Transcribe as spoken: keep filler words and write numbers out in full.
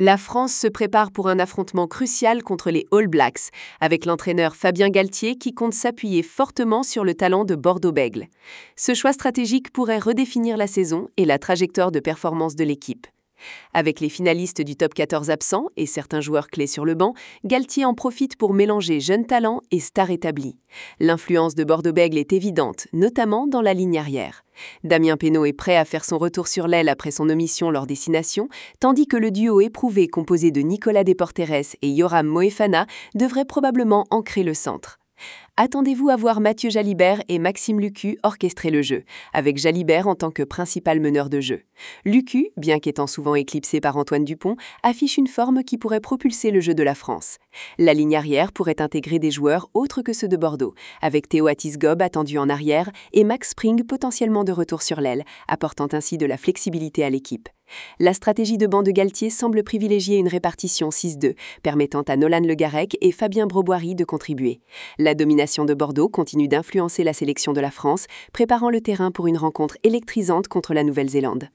La France se prépare pour un affrontement crucial contre les All Blacks, avec l'entraîneur Fabien Galtier qui compte s'appuyer fortement sur le talent de Bordeaux-Bègles. Ce choix stratégique pourrait redéfinir la saison et la trajectoire de performance de l'équipe. Avec les finalistes du top quatorze absents et certains joueurs clés sur le banc, Galtier en profite pour mélanger jeunes talents et stars établis. L'influence de Bordeaux-Bègles est évidente, notamment dans la ligne arrière. Damien Penaud est prêt à faire son retour sur l'aile après son omission lors des Six Nations, tandis que le duo éprouvé composé de Nicolas Desporteres et Yoram Moefana devrait probablement ancrer le centre. Attendez-vous à voir Mathieu Jalibert et Maxime Lucu orchestrer le jeu, avec Jalibert en tant que principal meneur de jeu. Lucu, bien qu'étant souvent éclipsé par Antoine Dupont, affiche une forme qui pourrait propulser le jeu de la France. La ligne arrière pourrait intégrer des joueurs autres que ceux de Bordeaux, avec Théo Atisgob attendu en arrière et Max Spring potentiellement de retour sur l'aile, apportant ainsi de la flexibilité à l'équipe. La stratégie de banc de Galtier semble privilégier une répartition six deux, permettant à Nolan Le Garec et Fabien Broboiry de contribuer. La domination de Bordeaux continue d'influencer la sélection de la France, préparant le terrain pour une rencontre électrisante contre la Nouvelle-Zélande.